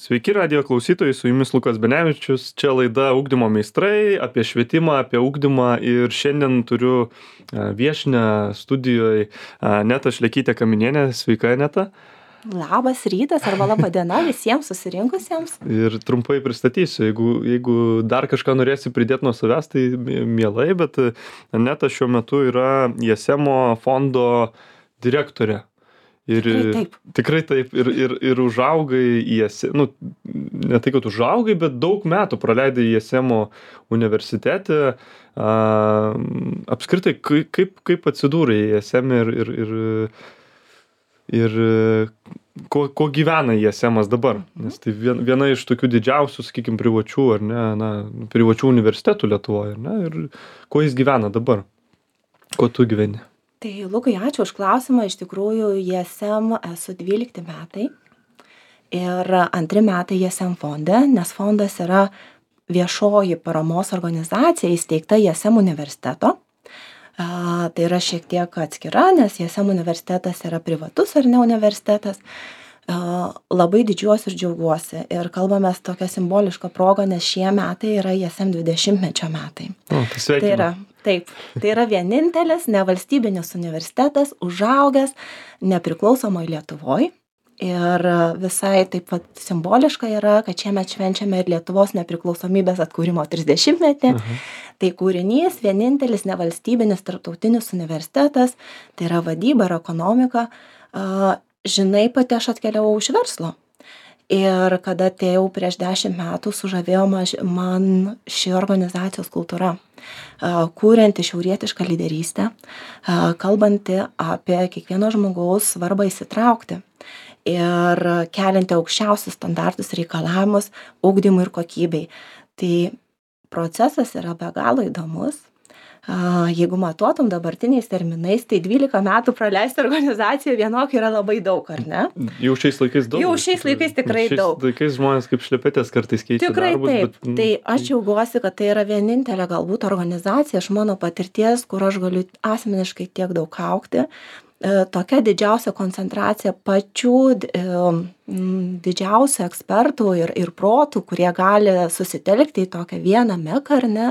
Sveiki radijo klausytojai, su jumis Lukas Benevičius. Čia laida Ugdymo meistrai, apie švietimą, apie ugdymą ir šiandien turiu viešinę studijoje Netą Šlekytę Kaminienę. Sveika, Neta. Labas rytas arba laba diena visiems susirinkusiems. Ir trumpai pristatysiu, jeigu dar kažką norėsi pridėti nuo savęs, tai mielai, bet Neta šiuo metu yra ISM fondo direktorė. Ir tikrai taip. Ir užaugai ISM, ne tai, kad užaugai, bet daug metų praleidai ISM universitete. Apskritai, kaip atsidūrai ISM ir ko gyvena ISM dabar? Nes tai viena iš tokių didžiausių, sakykime, privačių, ar ne, privačių universitetų Lietuvoje, ar ne? Ir ko jis gyvena dabar? Ko tu gyveni? Tai Lukai, ačiū už klausimą. Iš tikrųjų, ISM esu 12 metai ir 2 metai ISM fonde, nes fondas yra viešoji paramos organizacija įsteigta ISM universiteto. Tai yra šiek tiek atskira, nes ISM universitetas yra privatus ar ne universitetas. Labai didžiuosi ir džiaugiuosi ir kalbamės tokią simbolišką progą, nes šie metai yra ISM 20-mečio metai. Tai yra vienintelis nevalstybinis universitetas užaugęs nepriklausomoj Lietuvoj. Ir visai taip pat simboliška yra, kad šiemet švenčiame ir Lietuvos nepriklausomybės atkūrimo 30-metį. Tai kūrinys vienintelis nevalstybinis tarptautinis universitetas, tai yra vadyba ir ekonomika. Žinai, pati aš atkeliavau iš verslo. Ir kada atėjau prieš 10 metų, sužavėjo man ši organizacijos kultūra, kurianti šiaurietišką lyderystę, kalbanti apie kiekvieno žmogaus svarbą įsitraukti ir kelianti aukščiausius standartus reikalavimus ugdymui ir kokybei. Tai procesas yra be galo įdomus. Jeigu matuotum dabartiniais terminais, tai 12 metų praleisti organizacijoje vienokį yra labai daug, ar ne? Jau šiais laikais daug. Jau šiais laikais tikrai daug. Šiais laikais žmonės kaip šlepetės kartais keičia darbus. Tikrai taip. Tai aš džiaugiuosi, kad tai yra vienintelė galbūt organizacija iš mano patirties, kur aš galiu asmeniškai tiek daug augti. Tokia didžiausia koncentracija pačių didžiausių ekspertų ir protų, kurie gali susitelkti į tokią vieną meką, ar ne.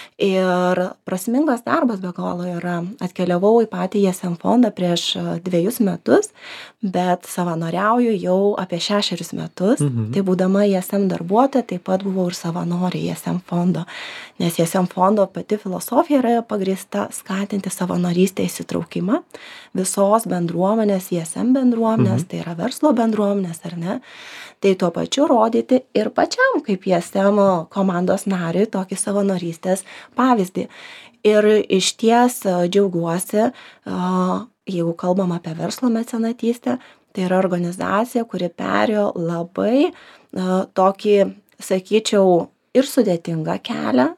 Ir prasmingas darbas be galo yra. Atkeliavau į patį ISM fondą prieš 2 metus, bet savanoriauju jau apie 6 metus. Tai būdama ISM darbuotoja, taip pat buvau ir savanorė ISM fondo. Nes ISM fondo pati filosofija yra pagrįsta skatinti savanorystę įsitraukimą visos bendruomenės, ISM bendruomenės, tai yra verslo bendruomenės, ar ne. Tai tuo pačiu rodyti ir pačiam kaip ISM komandos nariui tokį savanorystės pavyzdį. Ir išties džiaugiuosi, jeigu kalbam apie verslo mecenatystę, tai yra organizacija, kuri perėjo labai tokį, sakyčiau, ir sudėtingą kelią.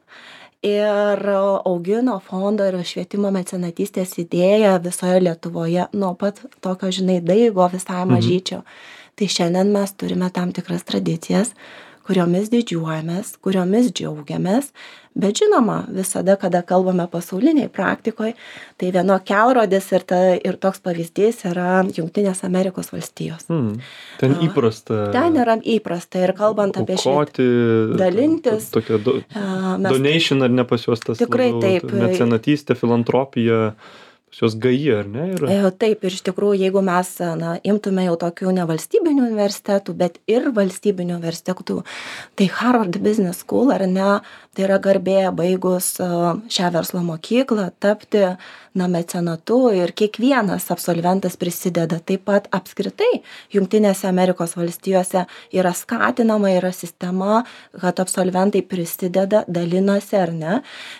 Ir augino fondo ir švietimo mecenatystės idėją visoje Lietuvoje nuo pat tokio, daigo visai mažyčio. Tai šiandien mes turime tam tikras tradicijas, kuriomis didžiuojamės, kuriomis džiaugiamės, bet žinoma, visada, kada kalbame pasauliniai praktikoje, tai vieno kelrodis ir toks pavyzdys yra Jungtinės Amerikos valstijos. Ten įprasta. Ten yra įprasta ir kalbant apie dalintis. Tokia donation ar ne pas juos tas? Tikrai taip. Mecenatystė, filantropija. Jos gaji, ar ne? Taip, ir iš tikrųjų, jeigu mes imtume jau tokių nevalstybinių universitetų, bet ir valstybinių universitetų, tai Harvard Business School, ar ne, tai yra garbė baigus šią verslo mokyklą tapti mecenatu ir kiekvienas absolventas prisideda. Taip pat apskritai Jungtinėse Amerikos valstijose yra skatinama, yra sistema, kad absolventai prisideda, dalinasi ar ne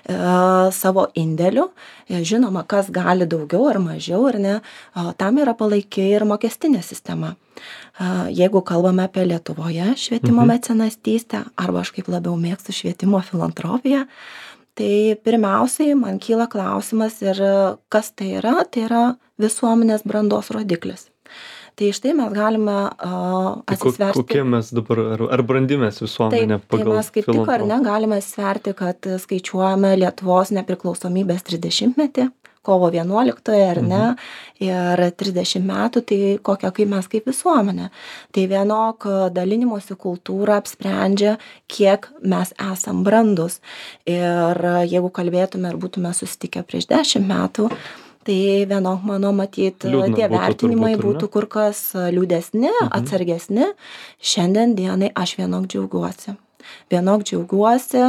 savo indėliu. Žinoma, kas gali daugiau ar mažiau, ar ne, tam yra palaiki ir mokestinė sistema. Jeigu kalbame apie Lietuvoje švietimo mecenatystę, arba aš kaip labiau mėgstu švietimo filantropiją, tai pirmiausiai man kyla klausimas ir kas tai yra visuomenės brandos rodiklis. Tai štai mes galime atsisverti. Kokie mes dabar, ar brandimės visuomenė pagal tai mes kaip tik ar ne galime sverti, kad skaičiuojame Lietuvos nepriklausomybės 30-metį, kovo 11 ar ne, ir 30 metų, tai kokia kaip mes kaip visuomenė. Tai vienok dalinimosi kultūra apsprendžia, kiek mes esam brandus. Ir jeigu kalbėtume ir būtume susitikę prieš 10 metų, tai vienok mano matyt, Liūdna tie būtų vertinimai turbūt, ar ne? būtų kur kas liūdesni, atsargesni. Šiandien dienai aš vienok džiaugiuosi. Vienok džiaugiuosi,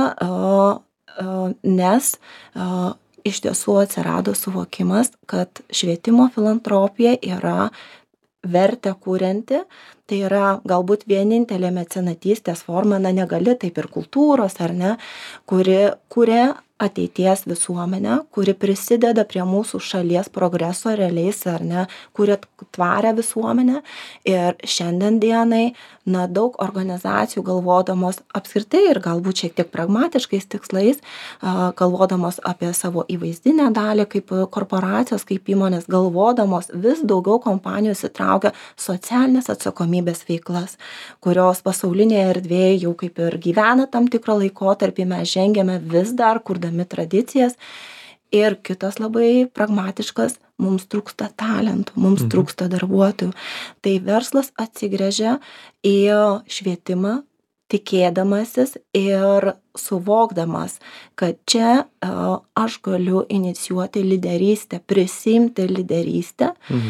nes iš tiesų atsirado suvokimas, kad švietimo filantropija yra vertę kurianti, tai yra galbūt vienintelė mecenatystės forma, negali taip ir kultūros, ar ne, kuri kuria ateities visuomenę, kuri prisideda prie mūsų šalies progreso realiais, ar ne, kuria tvarę visuomenę. Ir šiandien dienai, daug organizacijų galvodamos apskritai ir galbūt šiek tiek pragmatiškais tikslais, galvodamos apie savo įvaizdinę dalį, kaip korporacijos, kaip įmonės, galvodamos vis daugiau kompanijų įsitraukia socialinės atsakomybės veiklas, kurios pasaulinėje erdvėje jau kaip ir gyvena tam tikrą laikotarpį, mes žengiame vis dar kurdami tradicijas. Ir kitas labai pragmatiškas, mums trūksta talentų, mums trūksta darbuotojų. Tai verslas atsigręžia į švietimą, tikėdamasis ir suvokdamas, kad čia aš galiu inicijuoti lyderystę, prisimti lyderystę,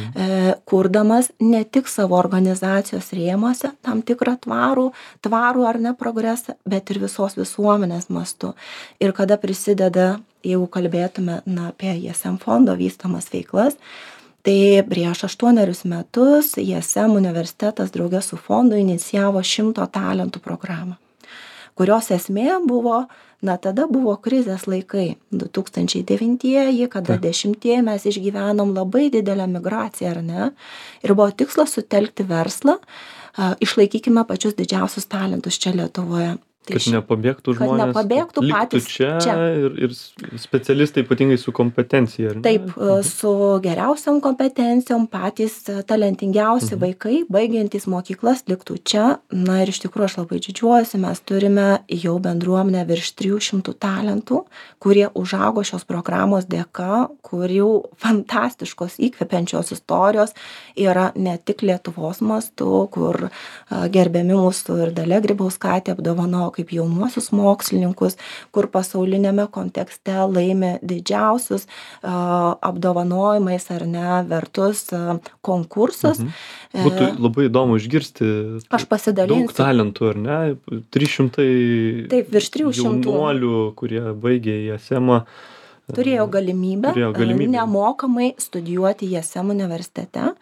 kurdamas ne tik savo organizacijos rėmuose tam tikrą tvarų ar ne progresą, bet ir visos visuomenės mastu. Ir kada prisideda, jeigu kalbėtume apie ISM fondo vystomas veiklas, tai prieš 8 metus ISM universitetas drauge su fondu inicijavo 100 talentų programą, kurios esmė buvo, tada buvo krizės laikai, 2009-ieji, kada 10-ieji mes išgyvenom labai didelę migraciją, ar ne, ir buvo tikslas sutelkti verslą, išlaikykime pačius didžiausius talentus čia Lietuvoje. Kad nepabėgtų žmonės, kad nepabėgtų patys čia. Ir specialistai ypatingai su kompetencija. Ar ne? Taip, su geriausiom kompetencijom patys talentingiausi vaikai, baigiantys mokyklas, liktų čia. Ir iš tikrųjų aš labai didžiuojuosi, mes turime jau bendruomenę virš 300 talentų, kurie užaugo šios programos dėka, kurių fantastiškos įkvepiančios istorijos yra ne tik Lietuvos mastu, kur gerbiami mūsų ir Dalia Grybauskaitė apdovanojo kaip jaunuosius mokslininkus, kur pasaulinėme kontekste laimi didžiausius apdovanojimais ar ne vertus konkursus. Būtų labai įdomu išgirsti. Aš pasidalinsiu. Daug talentų, ar ne? 300 Taip, virš 300 jaunuolių, kurie baigė ISM-ą. Turėjo galimybę nemokamai studijuoti ISM universitete.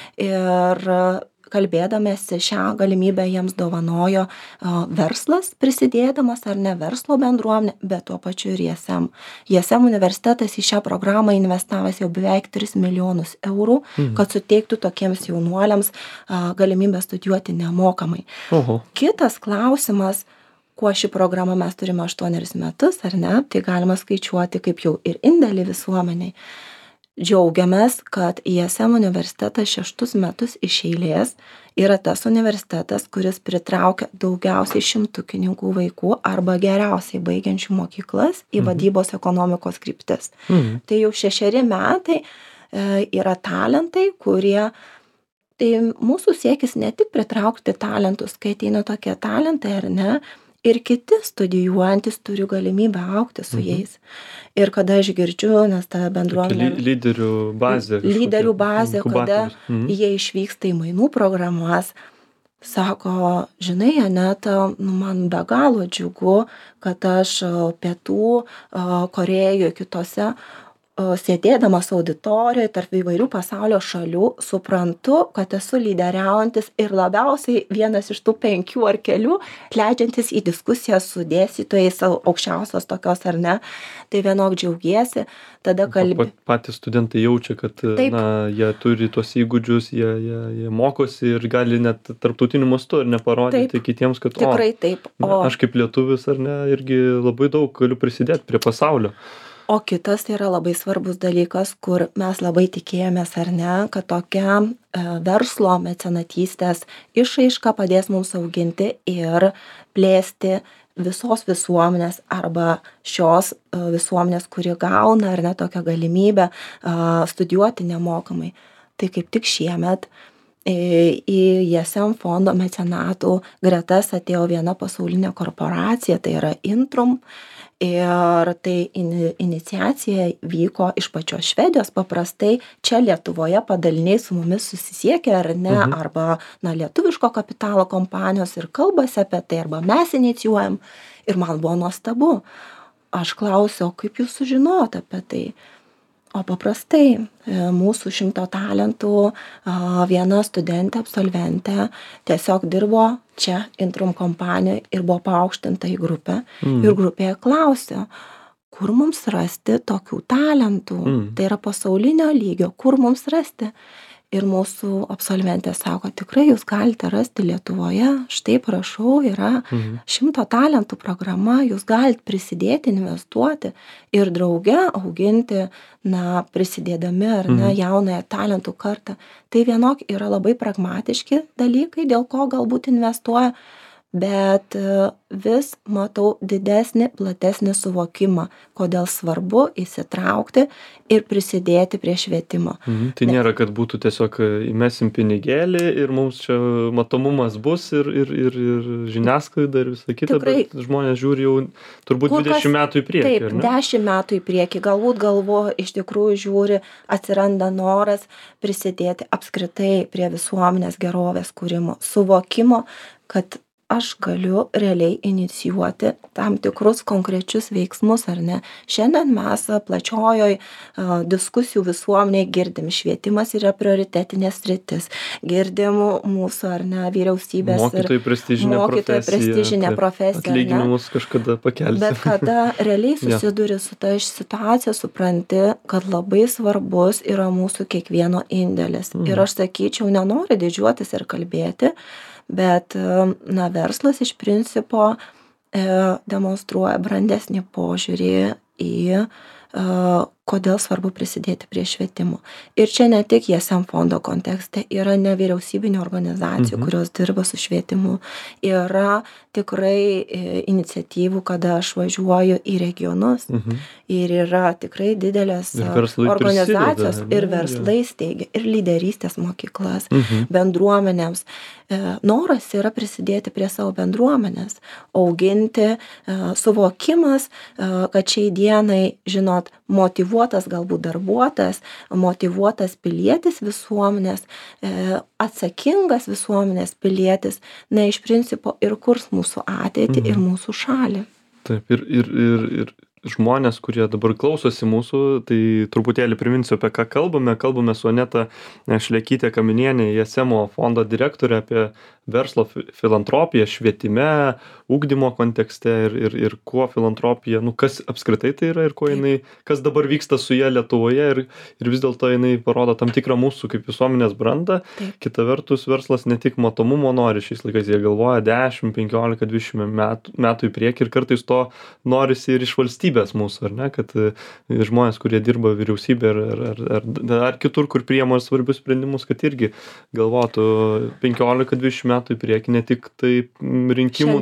Ir kalbėdamėsi šią galimybę jiems dovanojo verslas, prisidėdamas ar ne verslo bendruomenė, bet tuo pačiu ir ISM. ISM universitetas į šią programą investavęs jau beveik 3 milijonus eurų, kad suteiktų tokiems jaunuoliams galimybę studijuoti nemokamai. Kitas klausimas, kuo ši programa mes turime 8 metus, ar ne, tai galima skaičiuoti kaip jau ir indėlį visuomeniai. Džiaugiamės, kad ISM universitetas 6 metus iš eilės yra tas universitetas, kuris pritraukia daugiausiai šimtukininkų vaikų arba geriausiai baigiančių mokyklas į vadybos ekonomikos kryptis. Tai jau 6 metai yra talentai, kurie, tai mūsų siekis ne tik pritraukti talentus, kai ateina tokie talentai ar ne, ir kiti studijuojantis turi galimybę augti su jais. Ir kada aš girdžiu, nes ta bendruomenė... Lyderių bazė. Lyderių bazė, kada jie išvyksta į mainų programas, sako, žinai, Aneta, man be galo džiugu, kad aš Pietų Korėjoje kitose sėdėdamas auditorijoje tarp įvairių pasaulio šalių, suprantu, kad esu lyderiaujantis ir labiausiai vienas iš tų 5 ar kelių, leidžiantis į diskusiją su dėstytojais aukščiausios tokios ar ne, tai vienok džiaugiesi, tada kalbi. Patys studentai jaučia, kad jie turi tuos įgūdžius, jie mokosi ir gali net tarptautiniu mastu ir neparodyti kitiems, kad tikrai taip. Aš kaip lietuvis ar ne, irgi labai daug galiu prisidėti prie pasaulio. O kitas tai yra labai svarbus dalykas, kur mes labai tikėjomės ar ne, kad tokia verslo mecenatystės išraiška padės mums auginti ir plėsti visos visuomenės arba šios visuomenės, kuri gauna ar ne tokią galimybę studijuoti nemokamai. Tai kaip tik šiemet į ISM fondo mecenatų gretas atėjo viena pasaulinė korporacija, tai yra Intrum. Ir tai iniciacija vyko iš pačios Švedijos, paprastai čia Lietuvoje padaliniai su mumis susisiekia ar ne, arba lietuviško kapitalo kompanijos ir kalbasi apie tai, arba mes inicijuojam. Ir man buvo nuostabu. Aš klausiau, kaip jūs sužinojot apie tai? O paprastai mūsų 100 talentų viena studentė, absolventė tiesiog dirbo čia Intrum kompanijoje ir buvo paaukštinta į grupę. Ir grupėje klausė, kur mums rasti tokių talentų. Tai yra pasaulinio lygio, kur mums rasti. Ir mūsų absolventė sako, tikrai jūs galite rasti Lietuvoje, štai prašau, yra 100 talentų programa, jūs galite prisidėti, investuoti ir drauge auginti, prisidėdami ar ne jaunąją talentų kartą. Tai vienok yra labai pragmatiški dalykai, dėl ko galbūt investuoja, bet vis matau didesnį, platesnį suvokimą, kodėl svarbu įsitraukti ir prisidėti prie švietimo. Tai nėra, kad būtų tiesiog įmesim pinigėlį ir mums čia matomumas bus ir žiniasklaida ir visa kita, tikrai, bet žmonės žiūri jau turbūt 20 metų į priekį. Taip, 10 metų į priekį, galbūt galvoja, iš tikrųjų žiūri, atsiranda noras prisidėti apskritai prie visuomenės gerovės kūrimo, suvokimo, kad aš galiu realiai inicijuoti tam tikrus konkrečius veiksmus, ar ne. Šiandien mes plačiojoj diskusijų visuomeniai girdim, švietimas yra prioritetinės sritis, girdim mūsų, ar ne, vyriausybės mokytojai prestižinė profesija, atlyginimus kažkada pakelsi. Bet kada realiai susiduri su ta situacija, supranti, kad labai svarbus yra mūsų kiekvieno indėlis. Ir aš sakyčiau, nenoriu didžiuotis ir kalbėti, bet verslas iš principo demonstruoja brandesnį požiūrį į kodėl svarbu prisidėti prie švietimo. Ir čia ne tik ISM fondo kontekste, yra nevyriausybinių organizacijų, kurios dirba su švietimu. Yra tikrai iniciatyvų, kada aš važiuoju į regionus ir yra tikrai didelės organizacijos ir verslai steigia, ir lyderystės mokyklas, bendruomenėms. Noras yra prisidėti prie savo bendruomenės, auginti suvokimas, kad šiai dienai, žinot, motyvuotas galbūt darbuotojas, motyvuotas pilietis visuomenės, atsakingas visuomenės pilietis, iš principo ir kurs mūsų ateitį ir mūsų šalį. Taip, ir žmonės, kurie dabar klausosi mūsų, tai truputėlį priminsiu, apie ką kalbame. Kalbame su Aneta Šlekytė Kaminienė, ISM fondo direktorė, apie verslo filantropiją švietime, ugdymo kontekste ir kuo filantropija, kas apskritai tai yra ir kuo jinai, kas dabar vyksta su ja Lietuvoje ir vis dėlto jinai parodo tam tikrą mūsų kaip visuomenės brandą. Kita vertus, verslas ne tik matomumo nori šiais laikais, jie galvoja 10, 15, 20 metų į priekį ir kartais to norisi ir iš valstybės mūsų, ar ne, kad žmonės, kurie dirba vyriausybė ar kitur, kur priima svarbius sprendimus, kad irgi galvotų 15-20 metų į priekį, ne tik tai rinkimų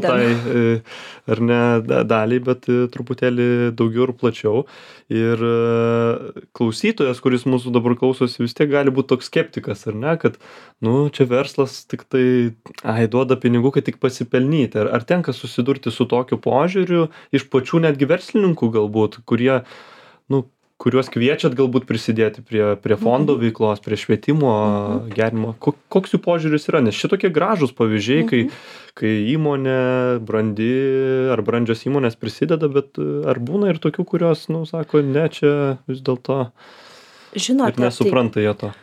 ar ne daliai, bet truputėlį daugiau ir plačiau. Ir klausytojas, kuris mūsų dabar klausosi, vis tiek gali būti toks skeptikas, ar ne, kad, čia verslas tik tai, duoda pinigų, kad tik pasipelnyti. Ar tenka susidurti su tokiu požiūriu iš pačių netgi verslininkų galbūt, kuriuos kviečiat galbūt prisidėti prie fondo veiklos, prie švietimo gerimo. Koks jų požiūris yra? Nes šitokie gražūs pavyzdžiai, kai įmonė brandi ar brandžios įmonės prisideda, bet ar būna ir tokių, kurios, sako, ne, čia vis dėlto ir nesupranta jie to.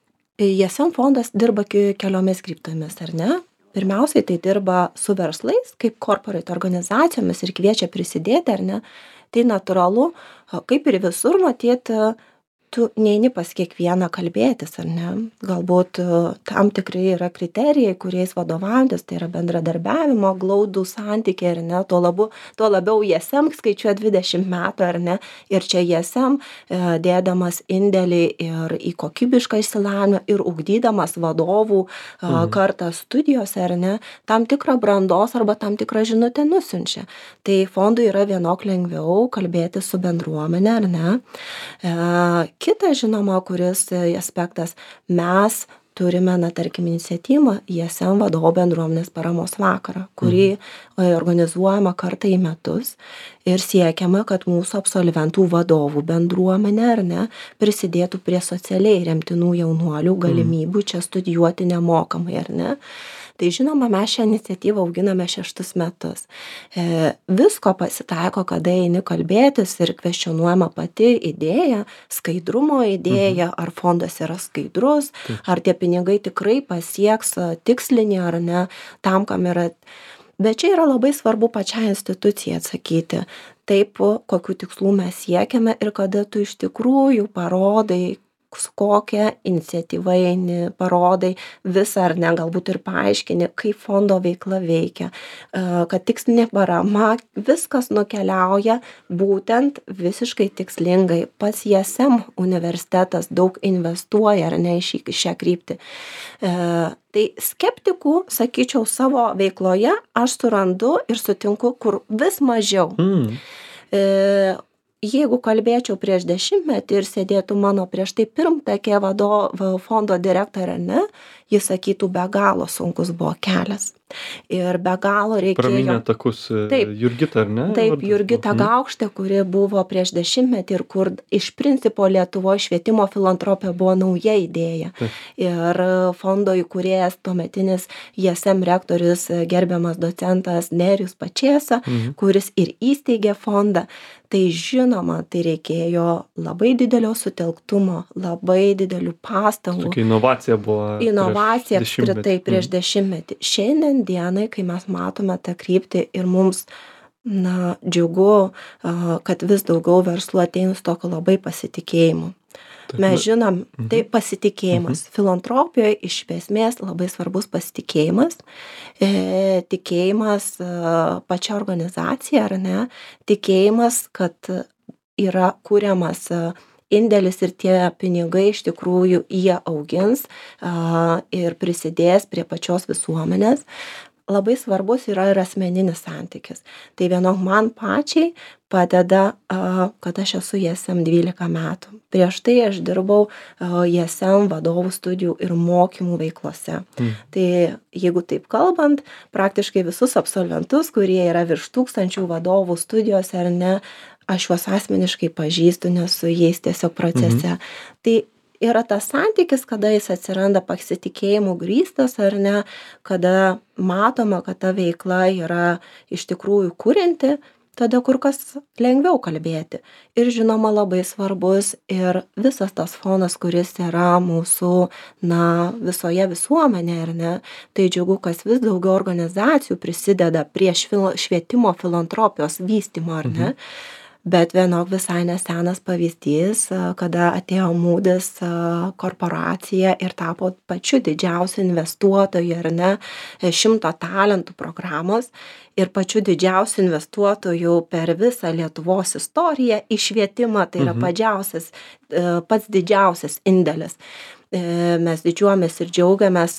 ISM fondas dirba keliomis kryptimis, ar ne? Pirmiausiai tai dirba su verslais, kaip corporate organizacijomis ir kviečia prisidėti, ar ne? Tai natūralu, kaip ir visur, matyt, tu neini pas kiekvieną kalbėtis, ar ne? Galbūt tam tikrai yra kriterijai, kuriais vadovaujantis, tai yra bendradarbiavimo, glaudų santykiai, ar ne? Tuo labiau ISM skaičiuoja 20 metų, ar ne? Ir čia ISM dėdamas indėlį ir į kokybišką išsilavinimą ir ugdydamas vadovų kartą studijose, ar ne? Tam tikrą brandos arba tam tikrą žinutę nusiunčia. Tai fondui yra vienok lengviau kalbėti su bendruomenė, ar ne? Kitas, žinoma, kuris aspektas, mes turime, tarkim, iniciatyvą ISM vadovų bendruomenės paramos vakarą, kurį organizuojama kartą į metus ir siekiama, kad mūsų absolventų vadovų bendruomenė, ar ne, prisidėtų prie socialiai remtinų jaunuolių galimybių čia studijuoti nemokamai, ar ne. Tai žinoma, mes šią iniciatyvą auginame 6 metus. Visko pasitaiko, kada eini kalbėtis ir kvestionuojama pati idėja, skaidrumo idėja, ar fondas yra skaidrus, ar tie pinigai tikrai pasieks tikslinį ar ne, tam, kam yra. Bet čia yra labai svarbu pačiai institucijai atsakyti. Taip, kokių tikslų mes siekiame ir kada tu iš tikrųjų parodai, su kokia iniciatyva eini, parodai visą ar ne, galbūt ir paaiškini, kaip fondo veikla veikia, kad tikslinė parama, viskas nukeliauja būtent visiškai tikslingai. Pats ISM universitetas daug investuoja ar ne į šią kryptį. Tai skeptikų, sakyčiau, savo veikloje aš surandu ir sutinku, kur vis mažiau. Jeigu kalbėčiau prieš 10-metį ir sėdėtų mano prieš tai pirmtakė fondo direktorė, ne, jis sakytų, be galo sunkus buvo kelias. Ir be galo reikėjo. Praminė takus Jurgita, ar ne? Taip, Jurgita Gaukštė, kuri buvo prieš 10-metį ir kur iš principo Lietuvoje švietimo filantropija buvo nauja idėja. Ir fondo įkūrėjas tuometinis ISM rektorius gerbiamas docentas Nerijus Pačėsa, kuris ir įsteigė fondą. Tai žinoma, tai reikėjo labai didelio sutelktumo, labai didelių pastangų. Tokia inovacija buvo. Inovacija apskritai prieš 10-metį. Šiandien dienai, kai mes matome tą kryptį ir mums, džiugu, kad vis daugiau verslų ateina su tokiu labai pasitikėjimu. Mes žinom, tai pasitikėjimas. Filantropijoje iš esmės labai svarbus pasitikėjimas, tikėjimas pačia organizacija, ar ne, tikėjimas, kad yra kuriamas indėlis ir tie pinigai iš tikrųjų jie augins ir prisidės prie pačios visuomenės. Labai svarbus yra ir asmeninis santykis. Tai vienok man pačiai padeda, kad aš esu ISM 12 metų. Prieš tai aš dirbau ISM vadovų studijų ir mokymų veiklose. Tai jeigu taip kalbant, praktiškai visus absolventus, kurie yra virš 1000 vadovų studijose ar ne, aš juos asmeniškai pažįstu, nes su jais tiesiog procese. Tai yra tas santykis, kada jis atsiranda pasitikėjimu grįstas ar ne, kada matoma, kad ta veikla yra iš tikrųjų kurianti, tada kur kas lengviau kalbėti. Ir žinoma labai svarbus ir visas tas fonas, kuris yra mūsų, visoje visuomenėje, ar ne. Tai džiugu, kad vis daugiau organizacijų prisideda prie švietimo filantropijos vystymo, ar ne. Bet vienok visai nesenas pavyzdys, kada atėjo Moody's korporacija ir tapo pačiu didžiausiu investuotoju, ar ne, 100 talentų programos ir pačiu didžiausiu investuotoju per visą Lietuvos istoriją į švietimą, tai yra pats didžiausias indėlis. Mes didžiuojamės ir džiaugiamės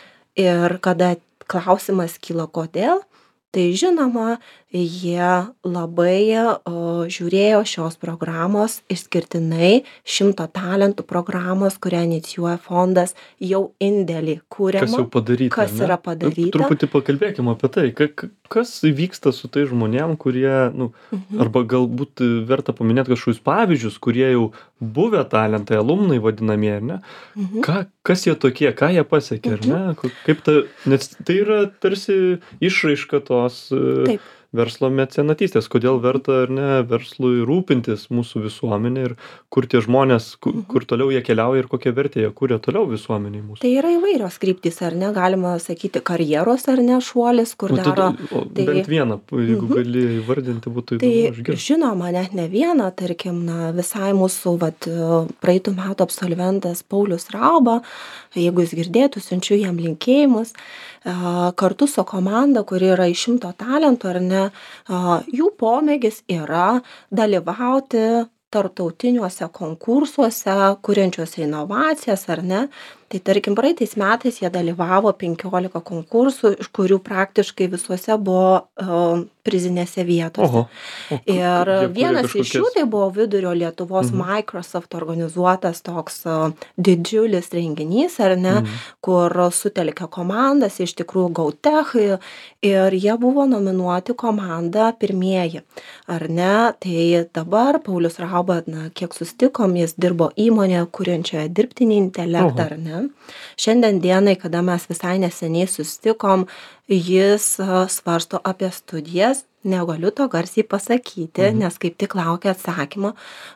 ir kada klausimas kyla kodėl, tai žinoma, jie labai žiūrėjo šios programos išskirtinai 100 talentų programos, kurią inicijuoja fondas, jau indėlį kūriama. Kas jau padaryta, kas yra padaryta. Truputį pakalbėkime apie tai, kas vyksta su tai žmonėm, kurie, arba galbūt verta paminėti kažkokius pavyzdžius, kurie jau buvę talentai, alumnai vadinamieji, ar ne? Kas jie tokie, ką jie pasiekė, ar ne? Kaip nes tai yra tarsi išraiška tos verslo mecenatystės, kodėl verta ar ne verslui rūpintis mūsų visuomenė ir kur tie žmonės, kur toliau jie keliauja ir kokią vertę jie kuria toliau visuomeniai mūsų. Tai yra įvairios kryptys, ar ne, galima sakyti karjeros ar ne šuolis, kur daro. Bent vieną, jeigu gali įvardinti, būtų Tai įdomu išgirsti. žinoma, net ne vieną, tarkim, visai mūsų praeitų metų absolventas Paulius Rauba, jeigu jis girdėtų, siunčiu jam linkėjimus, kartu su komanda, kuri yra iš 100 talentų, ar ne, jų pomėgis yra dalyvauti tarptautiniuose konkursuose, kuriančiuose inovacijas, ar ne. Tai tarkim, praeitais metais jie dalyvavo 15 konkursų, iš kurių praktiškai visuose buvo prizinėse vietose. Ir vienas iš jų tai buvo Vidurio Lietuvos Microsoft organizuotas toks didžiulis renginys, ar ne, kur sutelkė komandas, iš tikrųjų GoTech, ir jie buvo nominuoti komanda pirmieji, ar ne. Tai dabar Paulius Rauba, kiek sustikom, jis dirbo įmonėje, kuriančioje dirbtinį intelektą, ar ne. Šiandien dienai, kada mes visai neseniai sustikom, jis svarsto apie studijas, negaliu to garsiai pasakyti, nes kaip tik laukia atsakymo.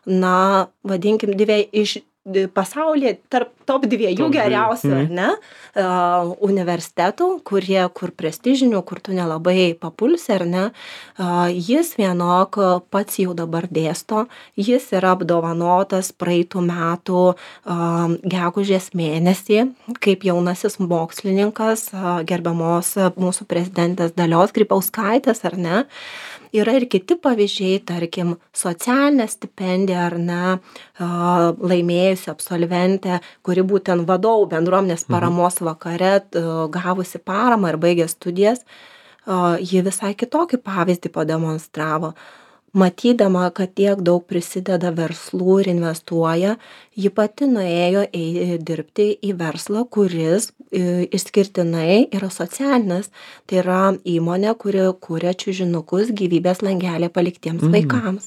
Vadinkim, iš pasaulyje tarp top 2 geriausių, ar ne, universitetų, kur prestižinių, kur tu nelabai papulsi, ar ne, jis vienok pats jau dabar dėsto, jis yra apdovanotas praeitų metų gegužės mėnesį, kaip jaunasis mokslininkas, gerbiamos mūsų prezidentės Dalios Grybauskaitės, ar ne. Yra ir kiti pavyzdžiai, tarkim, socialinė stipendija, ar ne, laimėjusi absolventė, kuri būtent vadovų bendruomenės paramos vakare gavusi paramą ir baigė studijas, ji visai kitokį pavyzdį pademonstravo. Matydama, kad tiek daug prisideda verslų ir investuoja, ji pati nuėjo dirbti į verslą, kuris išskirtinai yra socialinis. Tai yra įmonė, kuri kuria čiužinukus gyvybės langelį paliktiems vaikams.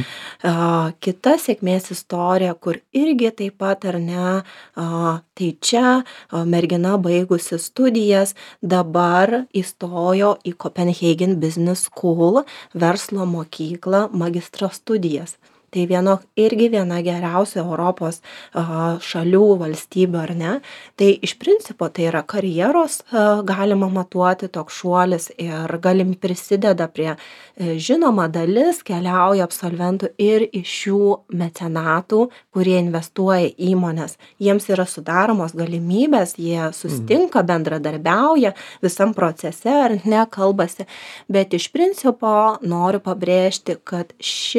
Kita sėkmės istorija, kur irgi taip pat, ar ne, tai čia mergina baigusi studijas, dabar įstojo į Copenhagen Business School verslo mokyklą magistro studijas. Tai irgi viena geriausių Europos šalių, valstybių, ar ne. Tai iš principo tai yra karjeros, galima matuoti toks šuolis ir galim prisideda prie, žinoma, dalis keliauja absolventų ir iš šių mecenatų, kurie investuoja į įmonės. Jiems yra sudaromos galimybės, jie susitinka, bendradarbiauja visam procese, ar ne, kalbasi. Bet iš principo noriu pabrėžti, kad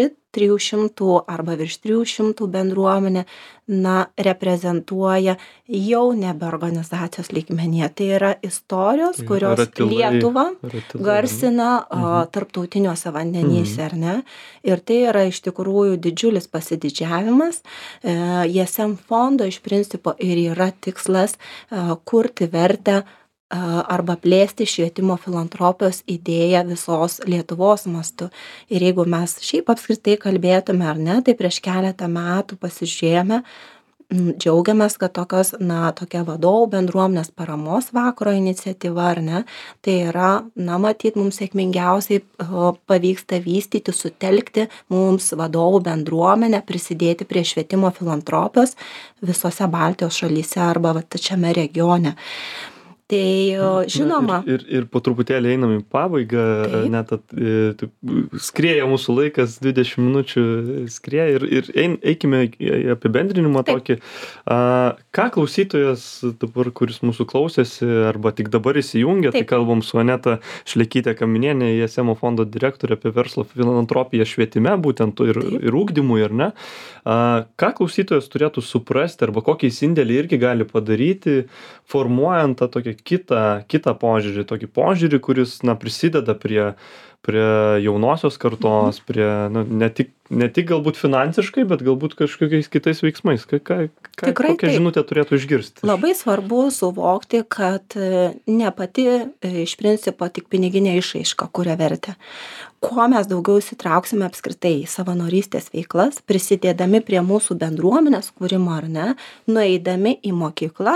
300 arba virš 300 bendruomenė, reprezentuoja jau nebe organizacijos lygmenyje. Tai yra istorijos, kurios Lietuvą garsina tarptautiniuose vandenyse, ar ne. Ir tai yra iš tikrųjų didžiulis pasididžiavimas. ISM fondo iš principo ir yra tikslas kurti vertę arba plėsti švietimo filantropijos idėją visos Lietuvos mastu. Ir jeigu mes šiaip apskritai kalbėtume, ar ne, tai prieš keletą metų pasižiūrėjome, džiaugiamės, kad tokia vadovų bendruomenės paramos vakaro iniciatyva, ar ne, tai yra, matyt, mums sėkmingiausiai pavyksta vystyti, sutelkti mums vadovų bendruomenę, prisidėti prie švietimo filantropijos visose Baltijos šalyse arba tačiame regione. Tai žinoma. Ir po truputėlį einam į pabaigą, net skrieja mūsų laikas, 20 minučių skrieja ir eikime į apibendrinimą tokį. Ką klausytojas dabar, kuris mūsų klausėsi arba tik dabar įsijungia, tai kalbam su Aneta Šlekytė-Kaminienė, ISM fondo direktorė, apie verslo filantropiją švietime, būtent ir ūkdymui, ar ne. Ką klausytojas turėtų suprasti arba kokiais indėlį irgi gali padaryti, formuojant tą tokį kitą požiūrį, tokį požiūrį, kuris prisideda prie jaunosios kartos, prie ne tik galbūt finansiškai, bet galbūt kažkokiais kitais veiksmais. Kokią žinutę turėtų išgirsti? Labai svarbu suvokti, kad ne pati iš principo tik piniginė išraiška kuria vertę. Kuo mes daugiau įsitrauksime apskritai į savanorystės veiklas, prisidėdami prie mūsų bendruomenės kūrimo, ar ne, nueidami į mokyklas,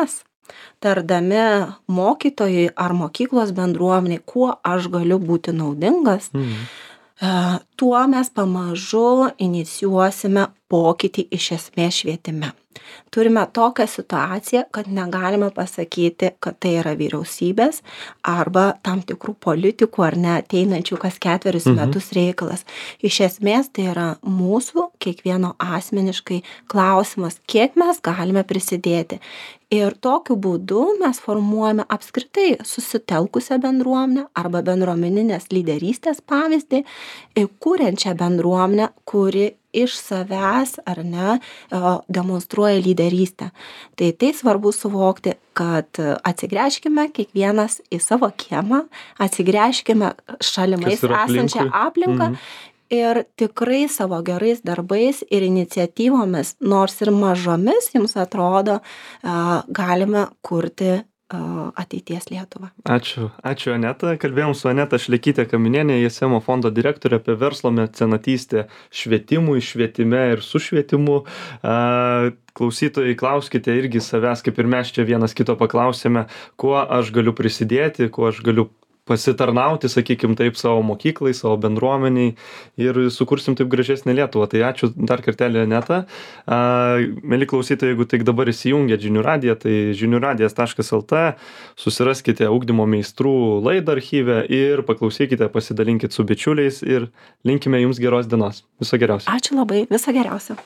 tardami mokytojui ar mokyklos bendruomeniai, kuo aš galiu būti naudingas, tuo mes pamažu inicijuosime pokytį iš esmės švietime. Turime tokią situaciją, kad negalime pasakyti, kad tai yra vyriausybės arba tam tikrų politikų ar ne ateinančių kas 4 metus reikalas. Iš esmės tai yra mūsų kiekvieno asmeniškai klausimas, kiek mes galime prisidėti. Ir tokiu būdu mes formuojame apskritai susitelkusią bendruomenę arba bendruomeninės lyderystės pavyzdį, kuriančią bendruomenę, kuri iš savęs ar ne demonstruoja lyderystę. Tai svarbu suvokti, kad atsigręžkime kiekvienas į savo kiemą, atsigręžkime šalimais esančią aplinką ir tikrai savo gerais darbais ir iniciatyvomis, nors ir mažomis jums atrodo, galime kurti ateities Lietuvą. Ačiū Aneta. Kalbėjom su Aneta Šlekytė-Kaminienė, ISM fondo direktorė, apie verslo mecenatystę švietimui, švietime ir su švietimu. Klausytojai, klauskite irgi savęs, kaip ir mes čia vienas kito paklausėme, kuo aš galiu prisidėti, kuo aš galiu pasitarnauti, sakykim taip, savo mokyklai, savo bendruomeniai ir sukursim taip gražesnę Lietuvą. Tai ačiū dar kartelį, Aneta. Mėly klausytojai, jeigu tik dabar įsijungėt žinių radiją, tai žiniųradijas.lt, susiraskite ugdymo meistrų laidą archyve ir paklausykite, pasidalinkit su bičiuliais ir linkime jums geros dienos. Viso geriausio. Ačiū labai, viso geriausio.